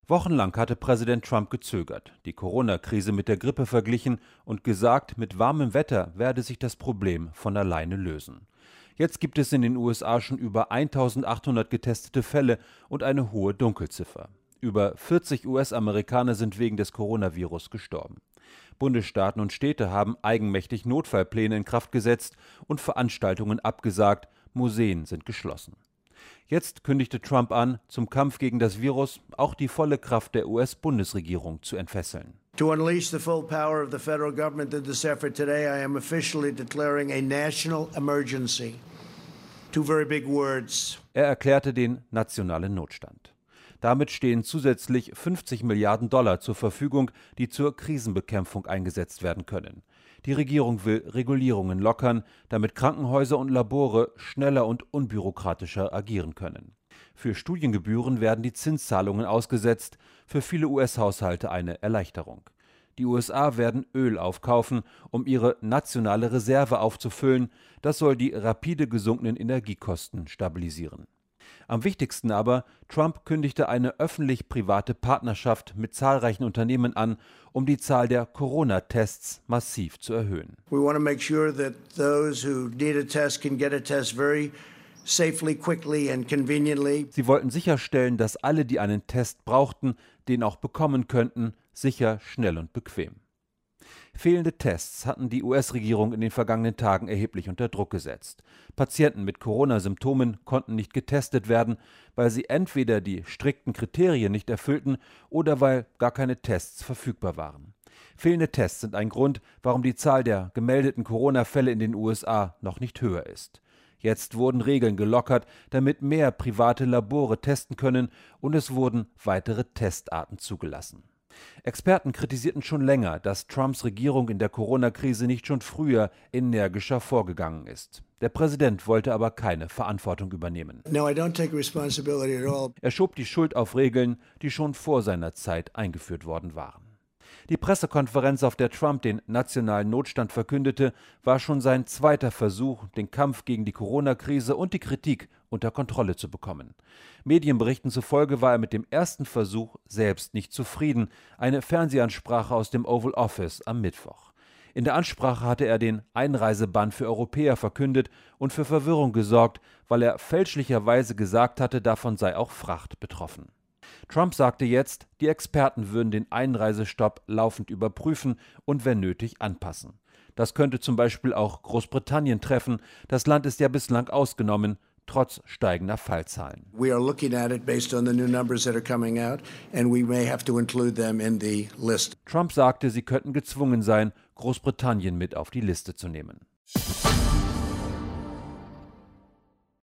Wochenlang hatte Präsident Trump gezögert, die Corona-Krise mit der Grippe verglichen und gesagt, mit warmem Wetter werde sich das Problem von alleine lösen. Jetzt gibt es in den USA schon über 1800 getestete Fälle und eine hohe Dunkelziffer. Über 40 US-Amerikaner sind wegen des Coronavirus gestorben. Bundesstaaten und Städte haben eigenmächtig Notfallpläne in Kraft gesetzt und Veranstaltungen abgesagt, Museen sind geschlossen. Jetzt kündigte Trump an, zum Kampf gegen das Virus auch die volle Kraft der US-Bundesregierung zu entfesseln. To unleash the full power of the federal government in this effort today, I am officially declaring a national emergency. Two very big words. Er erklärte den nationalen Notstand. Damit stehen zusätzlich 50 Milliarden Dollar zur Verfügung, die zur Krisenbekämpfung eingesetzt werden können. Die Regierung will Regulierungen lockern, damit Krankenhäuser und Labore schneller und unbürokratischer agieren können. Für Studiengebühren werden die Zinszahlungen ausgesetzt, für viele US-Haushalte eine Erleichterung. Die USA werden Öl aufkaufen, um ihre nationale Reserve aufzufüllen. Das soll die rapide gesunkenen Energiekosten stabilisieren. Am wichtigsten aber, Trump kündigte eine öffentlich-private Partnerschaft mit zahlreichen Unternehmen an, um die Zahl der Corona-Tests massiv zu erhöhen. We want to make sure that those who need a test can get a test very safely, quickly and conveniently. Sie wollten sicherstellen, dass alle, die einen Test brauchten, den auch bekommen könnten, sicher, schnell und bequem. Fehlende Tests hatten die US-Regierung in den vergangenen Tagen erheblich unter Druck gesetzt. Patienten mit Corona-Symptomen konnten nicht getestet werden, weil sie entweder die strikten Kriterien nicht erfüllten oder weil gar keine Tests verfügbar waren. Fehlende Tests sind ein Grund, warum die Zahl der gemeldeten Corona-Fälle in den USA noch nicht höher ist. Jetzt wurden Regeln gelockert, damit mehr private Labore testen können, und es wurden weitere Testarten zugelassen. Experten kritisierten schon länger, dass Trumps Regierung in der Corona-Krise nicht schon früher energischer vorgegangen ist. Der Präsident wollte aber keine Verantwortung übernehmen. No, I don't take responsibility at all. Er schob die Schuld auf Regeln, die schon vor seiner Zeit eingeführt worden waren. Die Pressekonferenz, auf der Trump den nationalen Notstand verkündete, war schon sein zweiter Versuch, den Kampf gegen die Corona-Krise und die Kritik unter Kontrolle zu bekommen. Medienberichten zufolge war er mit dem ersten Versuch selbst nicht zufrieden, eine Fernsehansprache aus dem Oval Office am Mittwoch. In der Ansprache hatte er den Einreisebann für Europäer verkündet und für Verwirrung gesorgt, weil er fälschlicherweise gesagt hatte, davon sei auch Fracht betroffen. Trump sagte jetzt, die Experten würden den Einreisestopp laufend überprüfen und wenn nötig anpassen. Das könnte zum Beispiel auch Großbritannien treffen. Das Land ist ja bislang ausgenommen, trotz steigender Fallzahlen. We are looking at it based on the new numbers that are coming out, and we may have to include them in the list. Trump sagte, sie könnten gezwungen sein, Großbritannien mit auf die Liste zu nehmen.